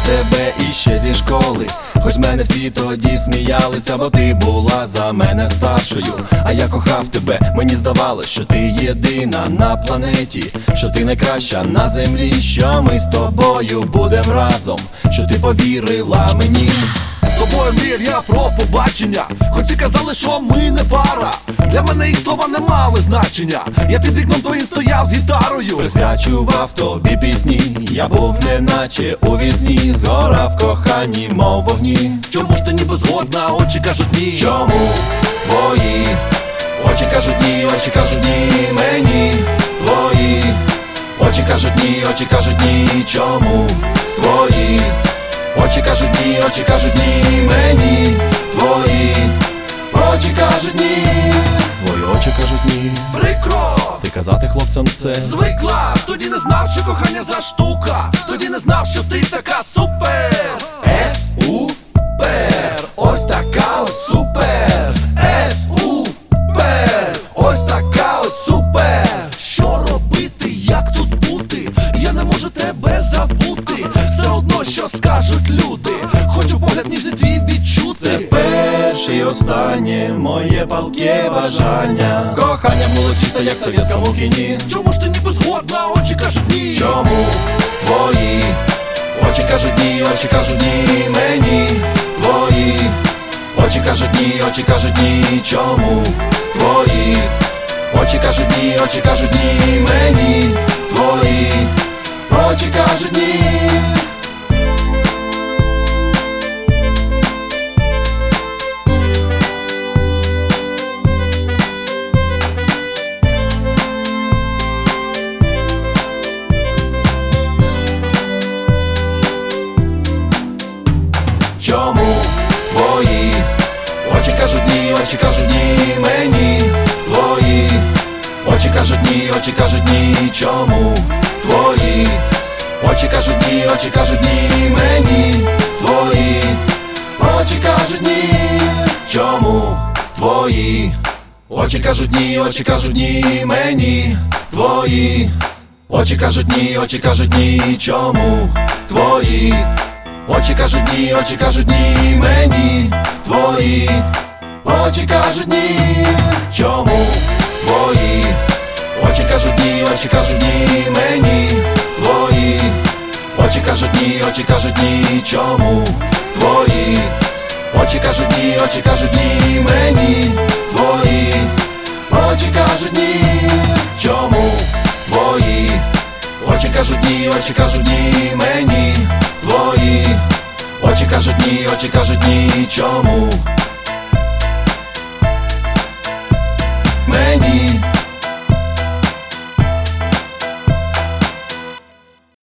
тебе іще зі школи. Хоч з мене всі тоді сміялися, бо ти була за мене старшою. А я кохав тебе, мені здавалось, що ти єдина на планеті, що ти найкраща на землі, що ми з тобою будем разом, що ти повірила мені. З тобою мріяв я про побачення, хоч і казали, що ми не пара. Для мене їх слова не мали значення. Я під вікном твоїм стояв з гітарою, присвячував тобі пісні. Я був неначе у вісні, згорав в коханні, мов вогні. Чому ж ти ніби згодна, очі кажуть ні? Чому твої очі кажуть ні, очі кажуть ні мені? Твої очі кажуть ні, очі кажуть ні. Чому твої очі кажуть ні, очі кажуть ні мені? Твої очі кажуть ні. Твої очі кажуть ні. Прикро Ти казати хлопцям це звикла. Тоді не знав, що кохання за штука. Тоді не знав, що ти така супер. Супер, ось така от супер. Супер, ось така от супер. Що робити, як тут бути? Я не можу тебе забути. Все одно, що скажуть люди. Хочу погляд ніжний твій відчути. Це перше і останнє моє палке бажання. Кохання було чисто, як в совєтському кіні. Чому ж ти ніби згодна, очі кажуть ні? Чому твої очі кажуть ні, очі кажуть ні мені? Твої очі кажуть ні, очі кажуть ні. Чому твої очі кажуть ні, очі кажуть ні мені? Твої очі кажуть ні. Чому твої очі кажуть ні, очі кажуть ні мені? Твої очі кажуть ні, очі кажуть ні. Чому твої очі кажуть ні, очі кажуть ні мені? Твої очі кажуть ні. Чому твої очі кажуть ні, очі кажуть ні мені? Твої очі кажуть ні, очі кажуть ні. Чому твої очі кажуть ні, очі кажуть ні мені? Твої очі кажуть ні. Чому твої очі кажуть ні, очі кажуть ні мені? Твої очі кажуть ні, очі кажуть ні. Чому твої очі кажуть ні, очі кажуть ні мені? Твої очі кажуть ні. Чому твої очі кажуть ні, очі кажуть ні мені? Твої очі кажуть ні, очі кажуть ні. Чому